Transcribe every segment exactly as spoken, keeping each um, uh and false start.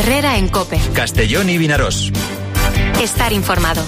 Herrera en COPE. Castellón i Vinaròs. Estar informado.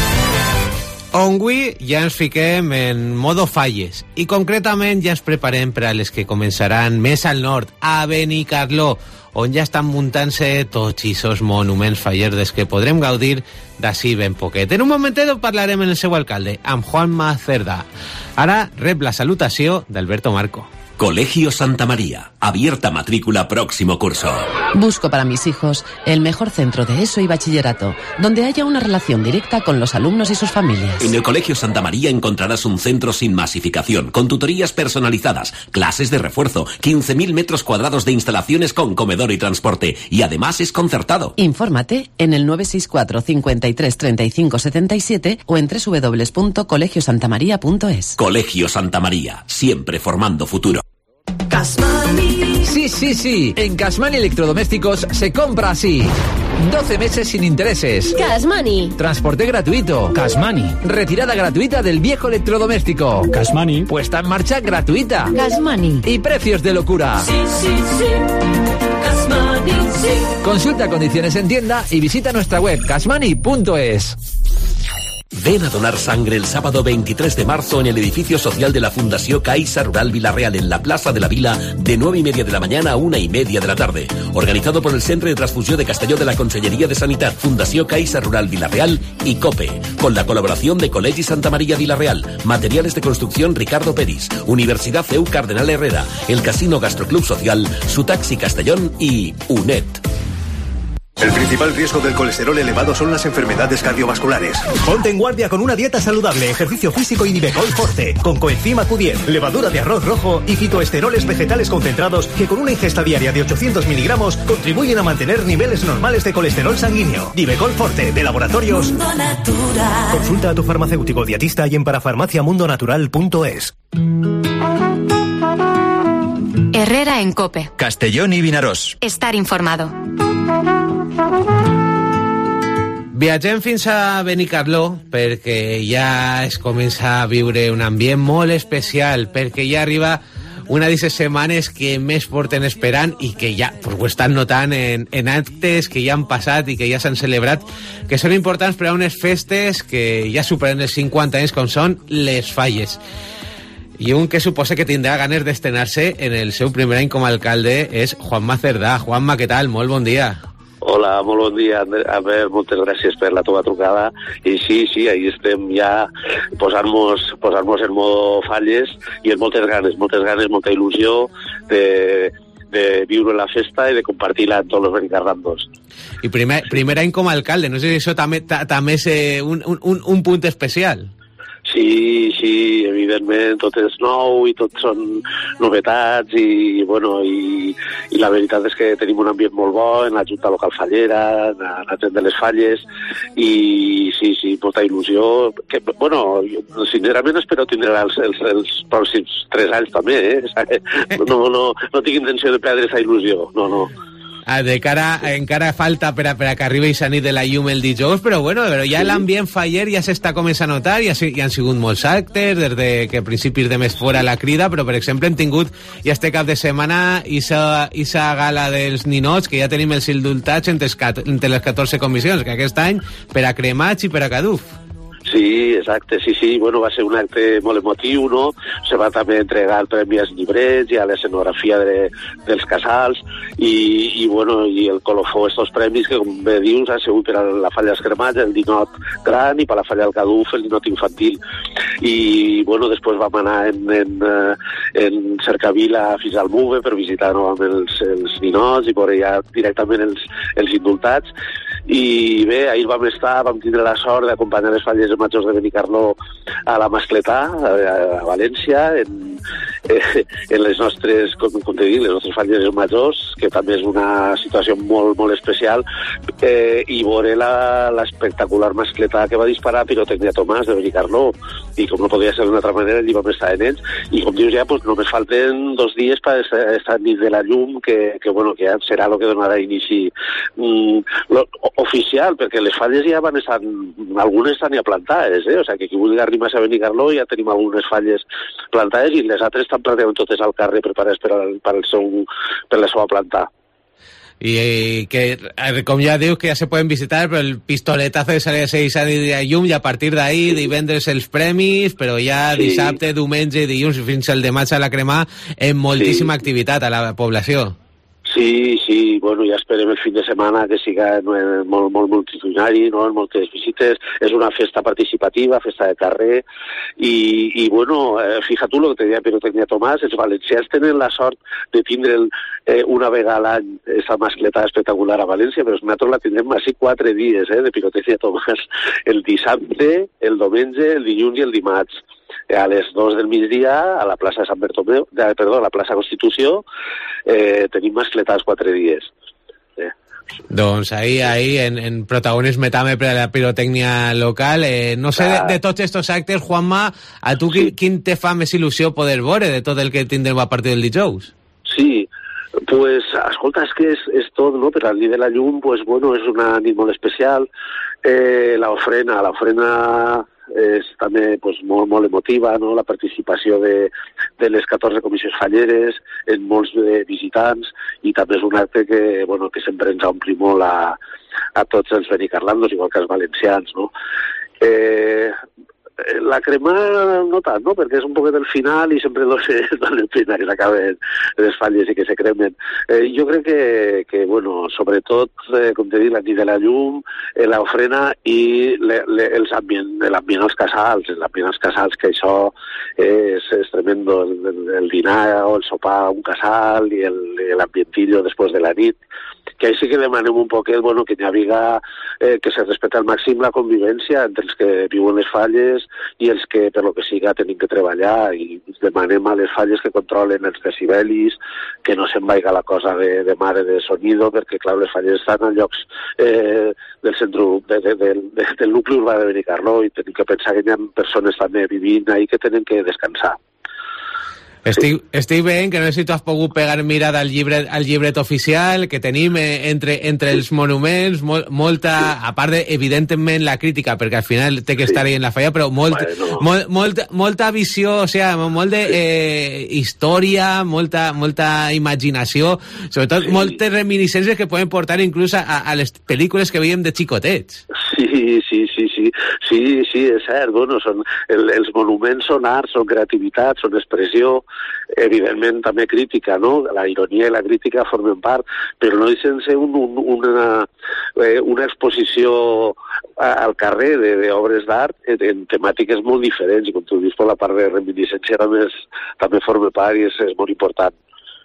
Avui ja ens fiquem en modo falles i concretament ja ens preparem per a les que començaran més al nord, a Benicarló, on ja estan muntant-se tots aquests monuments fallers des que podrem gaudir d'ací ben poquet. En un momentet parlarem amb el seu alcalde, amb Juanma Cerdà. Ara rep la salutació d'Alberto Marco. Colegio Santa María. Abierta matrícula próximo curso. Busco para mis hijos el mejor centro de ESO y bachillerato, donde haya una relación directa con los alumnos y sus familias. En el Colegio Santa María encontrarás un centro sin masificación, con tutorías personalizadas, clases de refuerzo, quince mil metros cuadrados de instalaciones con comedor y transporte, y además es concertado. Infórmate en el nueve seis cuatro, cincuenta y tres, treinta y cinco, setenta y siete o en doble u doble u doble u punto colegio santa maría punto es. Colegio Santa María, siempre formando futuro. Cashmoney. Sí, sí, sí. En Cashmoney Electrodomésticos se compra así. doce meses sin intereses. Cashmoney. Transporte gratuito. Cashmoney. Retirada gratuita del viejo electrodoméstico. Cashmoney. Puesta en marcha gratuita. Cashmoney. Y precios de locura. Sí, sí, sí. Cashmoney, sí. Consulta condiciones en tienda y visita nuestra web cashmoney punto es. Ven a donar sangre el sábado veintitrés de marzo en el edificio social de la Fundació Caixa Rural Vila-real en la Plaza de la Vila de nueve y media de la mañana a una y media de la tarde. Organizado por el Centre de Transfusió de Castelló de la Conselleria de Sanitat, Fundació Caixa Rural Vila-real y COPE, con la colaboración de Col·legi Santa María Vila-real, Materiales de Construcción Ricardo Peris, Universidad C E U Cardenal Herrera, el Casino Gastroclub Social, Su Taxi Castellón y UNED. El principal riesgo del colesterol elevado son las enfermedades cardiovasculares. Ponte en guardia con una dieta saludable, ejercicio físico y Nivecol Forte, con coenzima Q diez, levadura de arroz rojo y fitoesteroles vegetales concentrados que con una ingesta diaria de ochocientos miligramos contribuyen a mantener niveles normales de colesterol sanguíneo. Nivecol Forte, de Laboratorios Mundo Natural. Consulta a tu farmacéutico dietista y en parafarmacia mundo natural punto es. Herrera en COPE. Castellón i Vinaròs. Estar informado. Viatgem fins a Benicarló perquè ja es comença a viure un ambient molt especial, perquè ja arriba una d'aquestes setmanes que més porten esperant i que ja pues, ho estan notant en, en actes que ja han passat i que ja s'han celebrat, que són importants per a unes festes que ja superen els cinquanta anys, com són les falles. I un que suposa que tindrà ganes d'estrenar-se en el seu primer any com a alcalde és Juanma Cerdà. Juanma, què tal? Molt bon dia. Hola, molt bon dia, Albert, moltes gràcies per la teva trucada. I sí, sí, ahí estem ja posant-nos posant-nos en modo falles i amb moltes ganes, moltes ganes, molta il·lusió de, de viure la festa i de compartir-la amb tots els benicarlandos. I primer, primer any com a alcalde, no sé si això també, també és un, un, un punt especial. Sí, sí, evidentment, tot és nou i tot són novetats i, bueno, i, i la veritat és que tenim un ambient molt bo en la Junta Local Fallera, en la gent de les Falles i sí, sí, molta il·lusió que, bueno, sincerament espero tindre els, els, els pròxims tres anys també, eh? No, no, no tinc intenció de perdre aquesta il·lusió, no, no. Ah, de cara, encara falta per a, per a que arribi a nit de la llum el dijous, però bueno, però ja sí. L'ambient faller ja s'està començant a notar, ja, ja han sigut molts actes, des de que a principis de mes fora la crida, però per exemple hem tingut ja este cap de setmana esa gala dels ninots, que ja tenim els indultats entre, entre les catorze comissions, que aquest any per a Cremats i per a Caduf. Sí, exacte, sí, sí, bueno, va ser un acte molt emotiu, no? Se va també entregar el premi als llibrets i a l'escenografia de, dels casals i, i, bueno, i el colofó estos premis que, com bé dius, ha sigut per a la Falla dels Cremats, el ninot gran, i per a la Falla del Caduf, el ninot infantil. I, bueno, després vam anar en, en, en Cercavila fins al Muve per visitar novament els, els ninots i veure ja directament els, els indultats. I bé, ahir vam estar, vam tindre la sort d'acompanyar les Falles Majors de Benicarló a la Mascletà, a, a València, en, eh, en les nostres, com, com te dic, les nostres Falles Majors, que també és una situació molt, molt especial, eh, i veure l'espectacular Mascletà que va disparar Pirotècnia Tomàs de Benicarló, i com no podia ser d'una altra manera, allí vam estar en ells, i com dius ja, pues, només falten dos dies per estar nit de la llum, que, que, bueno, que ja serà el que donarà inici mm, lo, oficial, perquè les Falles ja van estar, algunes estan ja plantades, eh? O sigui que qui vulgui arribar a Benicarló ja tenim algunes Falles plantades i les altres estan pràcticament totes al carrer preparades per, al, per, el seu, per la seva planta. i que, com ja dius, que ja se poden visitar, però el pistoletazo de salir a seis a de llum, i a partir d'ahí divendres els premis, però ja sí. dissabte, diumenge i dilluns fins al de maig a la Cremà, amb moltíssima sí. activitat a la població. Sí, sí, bueno, ja esperem el fin de setmana que siga molt, molt multitudinari, no?, amb moltes visites. És una festa participativa, festa de carrer, i, i bueno, eh, fija tu el que te deia Pirotecnia Tomàs, els valencians tenen la sort de tindre eh, una vegada a l'any aquesta mascleta espectacular a València, però nosaltres la tindrem així quatre dies eh, de Pirotecnia Tomàs, el dissabte, el diumenge, el dilluns i el dimarts. A les dos del migdia, a la plaça de Sant Bartomeu, de, perdó, a la plaça Constitució, eh, tenim mascletats quatre dies. Eh. Doncs ahí, ahí, en, en protagonisme també per a la pirotècnia local. Eh, no sé, de, de tots estos actes, Juanma, a tu sí. quin, quin te fa més il·lusió poder veure de tot el que tindrem a partir del dijous? Sí, pues, escolta, és que és, és tot, no? Per al dia de la llum, pues, bueno, és una nit molt especial. Eh, la ofrena, la ofrena és també pues, molt, molt emotiva, no? La participació de, de les catorze comissions falleres en molts de visitants, i també és un acte que, bueno, que sempre ens ompli molt a, a tots els benicarlandos, igual que els valencians, no? Eh, la Cremà no tant, no? Perquè és un poquet del final i sempre dona pena que s'acaben les falles i que se cremen. Eh, jo crec que, que bueno, sobretot, eh, com te dic, la nit de la llum, eh, l'ofrena i le, le, els ambient, l'ambient als casals, l'ambient als casals, que això és, és tremendo, el, el, el dinar o el sopar a un casal i l'ambientillo després de la nit, que ahí sí que demanem un poquet, bueno, que n'hi haviga, eh, que se respecte al màxim la convivència entre els que viuen les falles i els que, per lo que siga, tenim que treballar, i demanem a les falles que controlen els decibelis, que no se'n vaiga la cosa de, de mare de sonido, perquè, clar, les falles estan a llocs eh, del centre, de, de, de, de, del nucli urbà de Benicarló, i tenim que pensar que hi ha persones també vivint ahí que tenen que descansar. Estic, estic veient que no sé si tu has pogut pegar mirada al llibret, al llibret oficial que tenim eh, entre, entre els monuments, mol, molta, a part de, evidentment, la crítica, perquè al final té que estar ahí en la falla, però molt, bueno. molt, molt, molta visió, o sea, molt de eh, història, molta, molta imaginació, sobretot sí. moltes reminiscències que poden portar inclús a, a les pel·lícules que veiem de xicotets. Sí, sí, sí, sí, sí, sí, és cert, bueno, són, el, els monuments són art, són creativitat, són expressió, evidentment també crítica, no? La ironia i la crítica formen part, però no deixen ser un, un, una, eh, una exposició al carrer d'obres d'art en temàtiques molt diferents, i com tu dius, per la part de reminiscència també, és, també forma part i és, és molt important.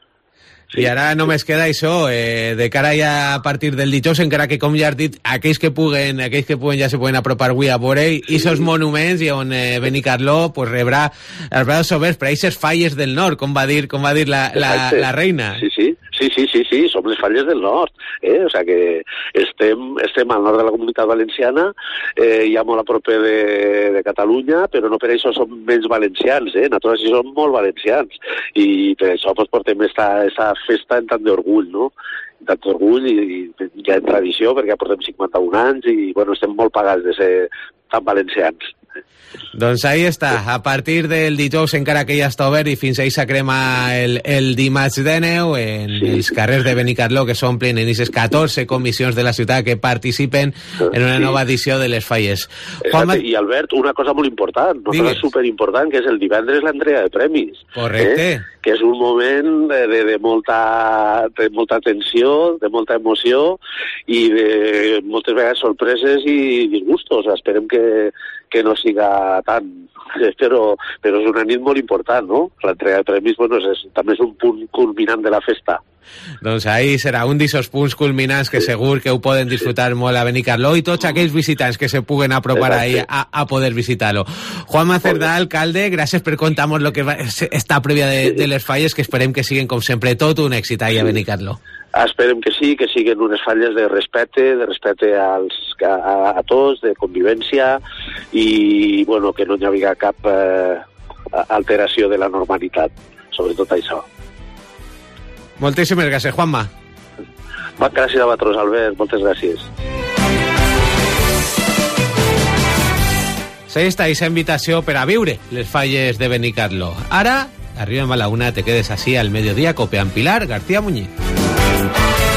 I ara només queda això, eh, de cara ja a partir del dijous, encara que, com ja has dit, aquells que puguen, aquells que puguen ja se poden apropar avui a veure, i esos monuments, i on eh, Benicarló pues, rebrà els braços oberts per a aquestes falles del nord, com va dir, com va dir la, la, la reina. Sí, sí. Sí, sí, sí, sí, som les falles del nord, eh? O sea que estem, estem al nord de la Comunitat Valenciana, eh, ja molt a proper de, de Catalunya, però no per això som menys valencians, eh? Nosaltres sí som molt valencians, i per això pues, portem esta festa en tant d'orgull, no? tant d'orgull i, i ja en tradició, perquè ja portem cinquanta-un anys i, bueno, estem molt pagats de ser tan valencians. Doncs ahí està, a partir del dijous encara que ja està obert i fins ahí s'acrema el, el dimarts de neu en sí. els carrers de Benicarló que s'omplen en aquestes catorze comissions de la ciutat que participen en una sí. nova edició de les falles. Juanma... I Albert, una cosa molt important, una cosa superimportant, que és el divendres l'entrega de premis. Correcte. Eh? Que és un moment de, de, de, molta, de molta tensió, de molta emoció i de moltes vegades sorpreses i disgustos. Esperem que, que no siga tant, però, però és una nit molt important, no? L'entrega de premis, bueno, és, també és un punt culminant de la festa. Doncs ahí serà un d'aquests punts culminants que sí. segur que ho poden disfrutar molt a Benicarló i tots aquells visitants que se puguen apropar ahí a, a poder visitar-lo. Juanma Cerdà, alcalde, gràcies per contar-nos lo que va, està prèvia de, de les falles, que esperem que siguin, com sempre, tot un èxit ahí a Benicarló. Esperem que sí, que siguin unes falles de respecte, de respecte als, a, a tots, de convivència, i bueno, que no hi hagi cap eh, alteració de la normalitat, sobretot això. Moltíssimes gràcies, Juanma. Gràcies a vosaltres, Albert, moltes gràcies. Segueix aquesta invitació per a viure les falles de Benicarló. Ara, arribem a la una, te quedes així al mediodía, copeant Pilar García Muñiz.